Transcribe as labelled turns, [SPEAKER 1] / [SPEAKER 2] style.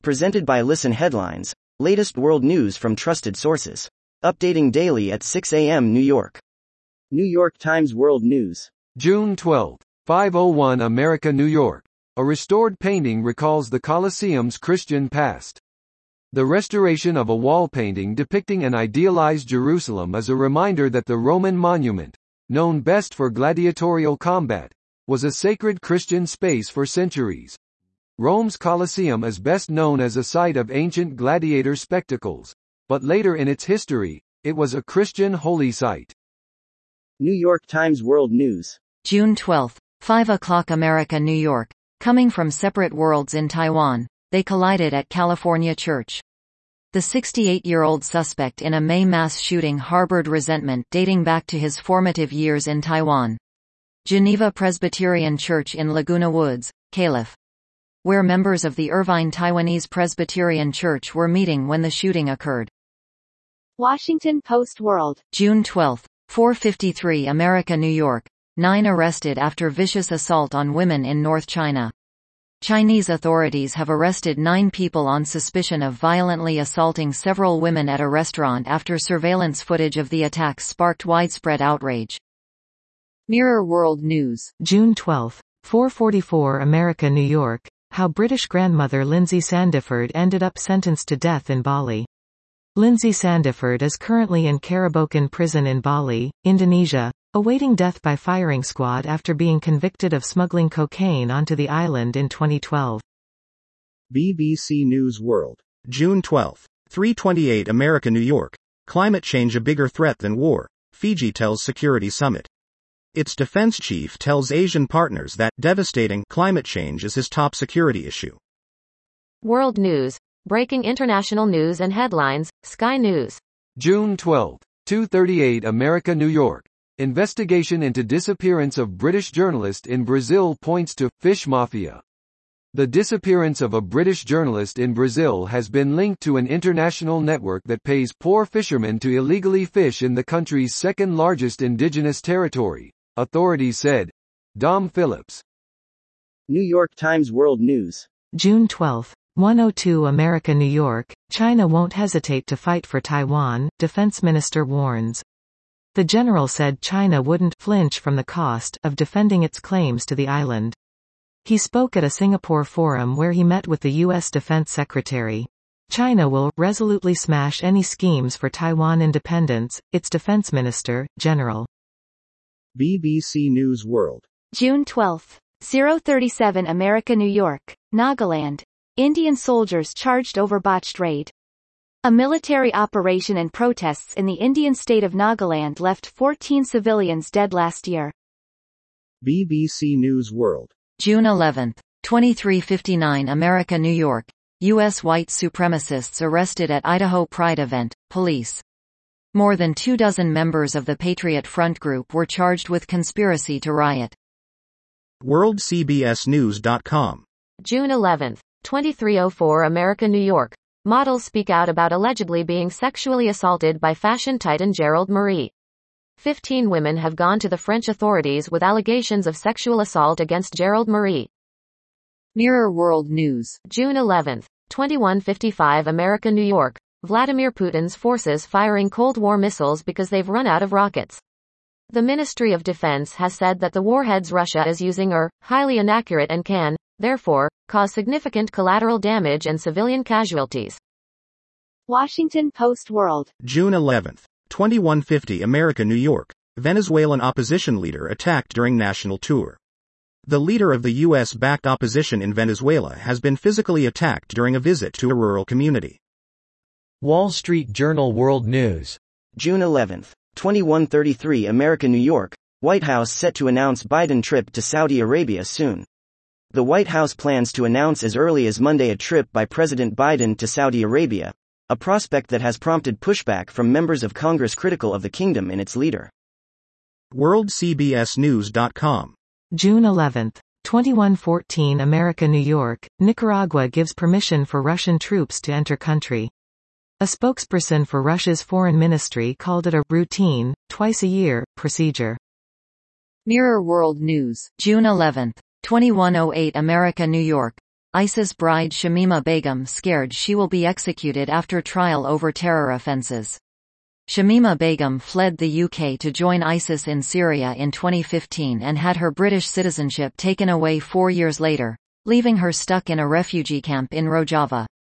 [SPEAKER 1] Presented by Listen Headlines, latest world news from trusted sources. Updating daily at 6 a.m. New York. New York Times World News.
[SPEAKER 2] June 12, 501 America, New York. A restored painting recalls the Colosseum's Christian past. The restoration of a wall painting depicting an idealized Jerusalem is a reminder that the Roman monument, known best for gladiatorial combat, was a sacred Christian space for centuries. Rome's Colosseum is best known as a site of ancient gladiator spectacles, but later in its history, it was a Christian holy site.
[SPEAKER 1] New York Times World News.
[SPEAKER 3] June 12, 5 o'clock America, New York. Coming from separate worlds in Taiwan, they collided at California church. The 68-year-old suspect in a May mass shooting harbored resentment dating back to his formative years in Taiwan. Geneva Presbyterian Church in Laguna Woods, Calif., where members of the Irvine Taiwanese Presbyterian Church were meeting when the shooting occurred.
[SPEAKER 4] Washington Post World.
[SPEAKER 3] June 12, 4:53 America, New York. 9 arrested after vicious assault on women in North China. Chinese authorities have arrested 9 people on suspicion of violently assaulting several women at a restaurant after surveillance footage of the attacks sparked widespread outrage. Mirror World News.
[SPEAKER 5] June 12, 4:44 America, New York. How British grandmother Lindsay Sandiford ended up sentenced to death in Bali. Lindsay Sandiford is currently in Karabokan prison in Bali, Indonesia, awaiting death by firing squad after being convicted of smuggling cocaine onto the island in 2012.
[SPEAKER 6] BBC News World. June 12, 3:28 America, New York. Climate change a bigger threat than war, Fiji tells Security Summit. Its defense chief tells Asian partners that devastating climate change is his top security issue.
[SPEAKER 4] World News. Breaking international news and headlines, Sky News.
[SPEAKER 2] June 12, 2:38 America, New York. Investigation into disappearance of British journalist in Brazil points to fish mafia. The disappearance of a British journalist in Brazil has been linked to an international network that pays poor fishermen to illegally fish in the country's second-largest indigenous territory, authorities said. Dom Phillips.
[SPEAKER 1] New York Times World News.
[SPEAKER 5] June 12, 1:02 America, New York. China won't hesitate to fight for Taiwan, Defense Minister warns. The general said China wouldn't flinch from the cost of defending its claims to the island. He spoke at a Singapore forum where he met with the U.S. Defense Secretary. China will resolutely smash any schemes for Taiwan independence, its defense minister, General.
[SPEAKER 6] BBC News World.
[SPEAKER 4] June 12, 0:37 America, New York. Nagaland. Indian soldiers charged over botched raid. A military operation and protests in the Indian state of Nagaland left 14 civilians dead last year.
[SPEAKER 6] BBC News World.
[SPEAKER 3] June 11, 23:59 America, New York. U.S. white supremacists arrested at Idaho Pride event, police. More than 24 members of the Patriot Front group were charged with conspiracy to riot.
[SPEAKER 6] WorldCBSNews.com.
[SPEAKER 4] June 11, 23:04 America, New York. Models speak out about allegedly being sexually assaulted by fashion titan Gerald Marie. 15 women have gone to the French authorities with allegations of sexual assault against Gerald Marie.
[SPEAKER 3] Mirror World News.
[SPEAKER 4] June 11, 21:55 America, New York. Vladimir Putin's forces firing Cold War missiles because they've run out of rockets. The Ministry of Defense has said that the warheads Russia is using are highly inaccurate and can, therefore, cause significant collateral damage and civilian casualties. Washington Post World.
[SPEAKER 6] June 11, 21:50 America, New York. Venezuelan opposition leader attacked during national tour. The leader of the U.S.-backed opposition in Venezuela has been physically attacked during a visit to a rural community.
[SPEAKER 7] Wall Street Journal World News.
[SPEAKER 1] June 11, 21:33 America, New York. White House set to announce Biden trip to Saudi Arabia soon. The White House plans to announce as early as Monday a trip by President Biden to Saudi Arabia, a prospect that has prompted pushback from members of Congress critical of the kingdom and its leader.
[SPEAKER 6] WorldCBSNews.com.
[SPEAKER 5] June 11, 21:14 America, New York. Nicaragua gives permission for Russian troops to enter country. A spokesperson for Russia's foreign ministry called it a routine, twice-a-year, procedure.
[SPEAKER 3] Mirror World News. June 11, 2108 America, New York. ISIS bride Shamima Begum scared she will be executed after trial over terror offences. Shamima Begum fled the UK to join ISIS in Syria in 2015 and had her British citizenship taken away 4 years later, leaving her stuck in a refugee camp in Rojava.